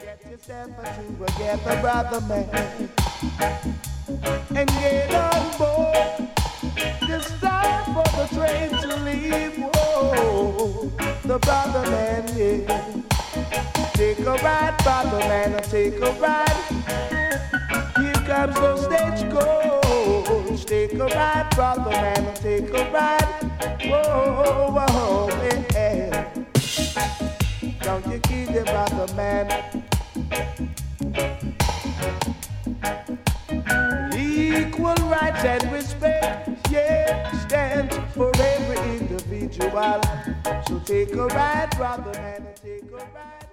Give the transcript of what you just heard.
Yourself together, brother man, and get on board. It's time for the train to leave. Whoa, the brother man, yeah. Take a ride, brother man, take a ride. Here comes the stagecoach. Take a ride, brother man, take a ride. Whoa, whoa, yeah. Don't you kid your brother man. Equal rights and respect, yeah, stands for every individual. So take a ride, brother man, take a ride.